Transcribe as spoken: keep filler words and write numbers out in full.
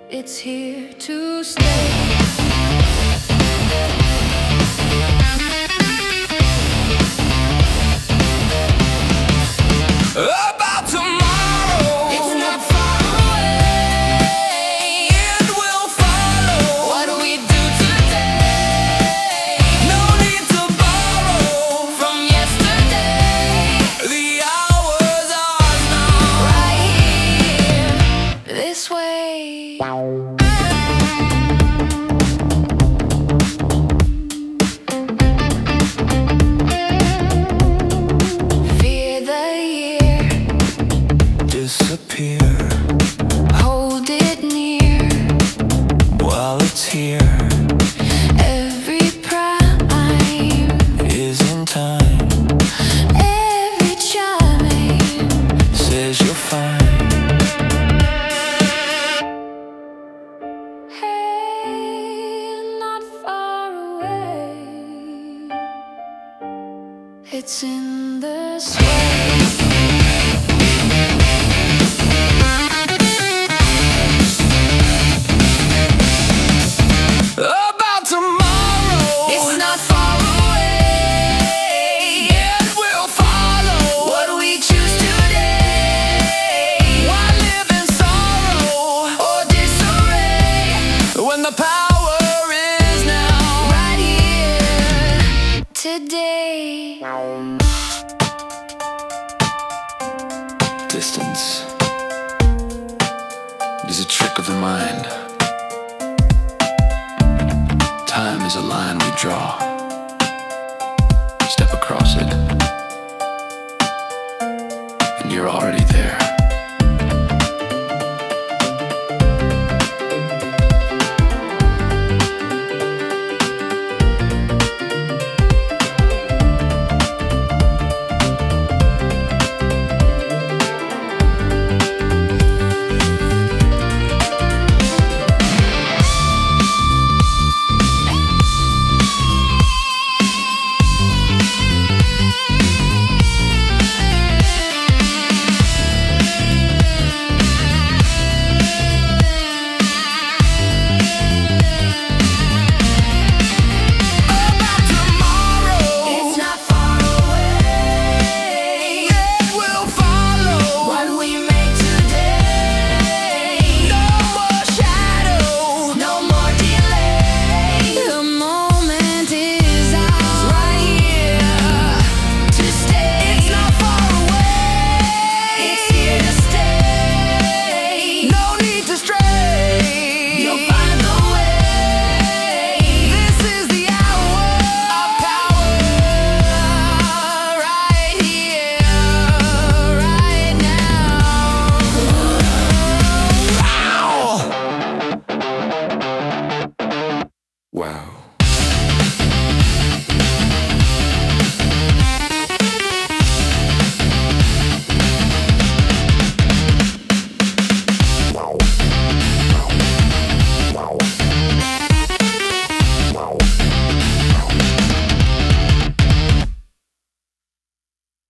It's here to stay. About tomorrow, it's not far away. It will follow. What do we do today? No need to borrow from yesterday. The hour's ours now, right here, this way. Disappear. Hold it near While it's here, every prime is in time. every chime Says you're fine. hey, not far away. It's in the sway. The power is now, Right here, today. Distance is a trick of the mind. Time is a line we draw. Step across it, and you're already there.